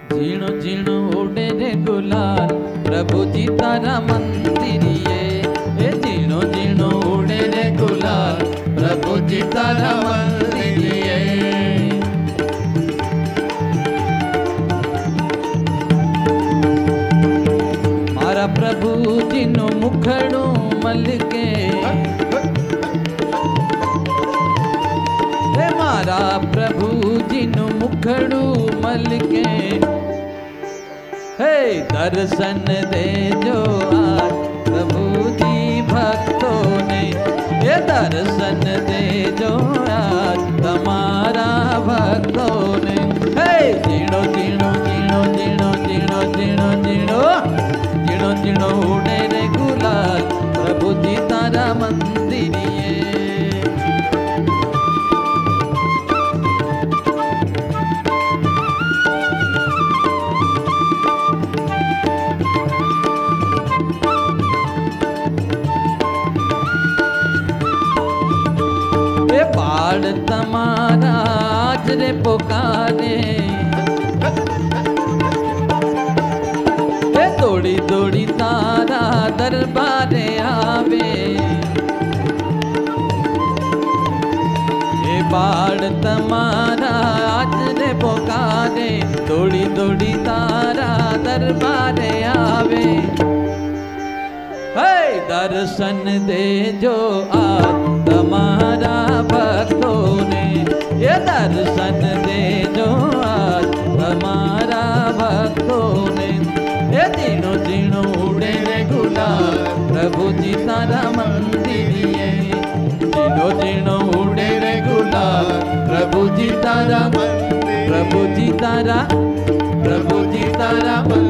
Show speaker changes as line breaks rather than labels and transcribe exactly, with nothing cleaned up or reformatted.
झीणो झीणो उड़े रे गुलाल प्रभु जी तारा मंदिरिए। ए झीणो झीणो उड़े रे गुलाल प्रभु जी तारा मंदिरिए। मारा प्रभु जी नु मुखड़ू मलके मारा प्रभु जी नु मुखड़ू मलके हे दर्शन दे जो आज प्रभु जी भक्तों ने। ये दर्शन दे जो आज तुम्हारा भक्तों ने। हे जीणो जीणो जीणो जीणो जीणो जीणो जीणो जीणो जीणो उड़े रे गुलाल प्रभु जी तारा मंदिरिए। बाढ़ तमारा आज रे पुकारे दौड़ी दौड़ी तारा दरबारे आवे। ये बाढ़ तमारा आज रे पुकारे दौड़ी दौड़ी तारा दरबारे आवे। हे दर्शन दे जो आज तुम्हारा भक्तों ने। ये दर्शन दे जो आज तुम्हारा भक्तों ने। ये जीणो जीणो उड़े रे गुलाल प्रभु जी तारा मंदिरिए। जीणो जीणो उड़े रे गुलाल प्रभु जी तारा प्रभु जी तारा प्रभु जी तारा